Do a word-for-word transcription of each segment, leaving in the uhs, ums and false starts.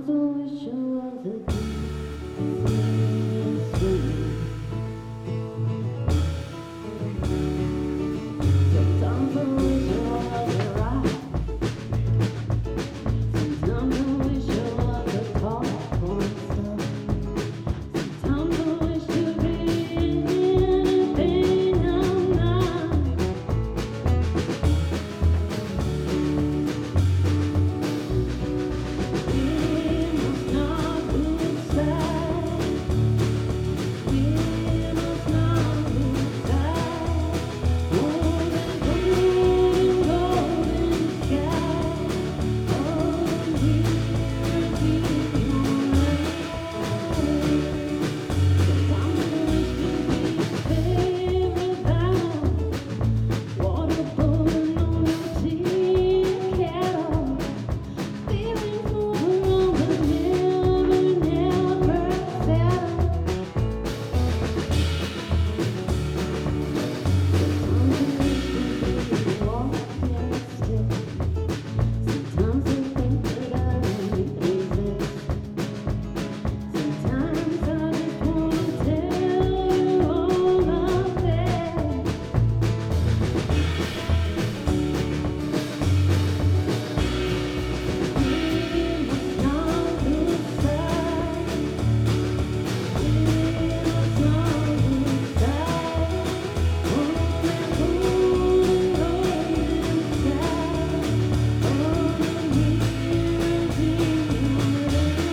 Sometimes I wish I was a deep swimmer. Sometimes I wish I was a rock. Sometimes I wish I was a tall porn star. Sometimes I wish to be anything I'm not. We must not lose sight. We must not lose sight. Oh, the golden, golden sky. Oh, dear, dear light. Sometimes I wish to be favorite bound. Water pouring on your tea kettle. Feelings move around but never, never settle. Sometimes I wish to be walking stick. Sometimes I think that I really exist. Sometimes I just wanna tell you all of it. We must not lose sight. We must not lose sight. Oh, that golden, golden sky. Oh, the near, dear light.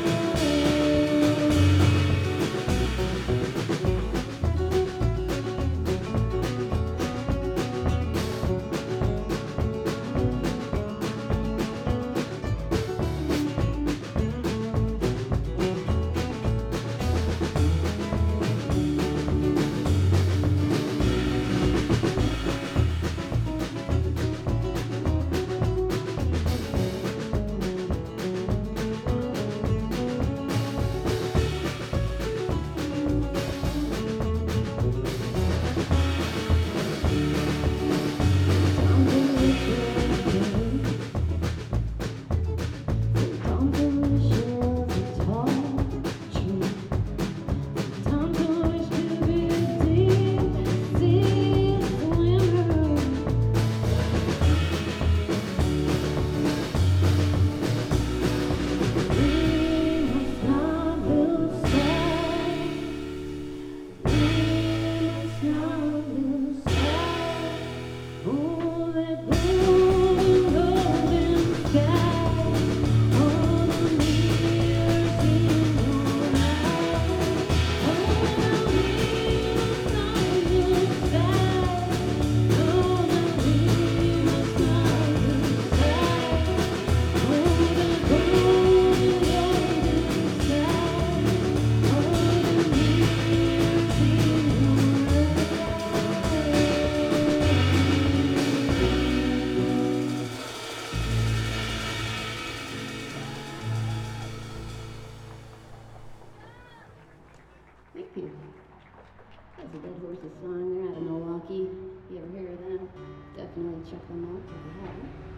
Oh, that golden, golden sky. Oh, the mirrors in your eyes. Oh, we must not lose sight. Oh, that we must not lose sight. Oh, the golden, golden sky. Oh, the mirrors in your eyes. Thank you. That's a Dead Horses song. They're out of Milwaukee. If you ever hear of them, definitely check them out if you haven't.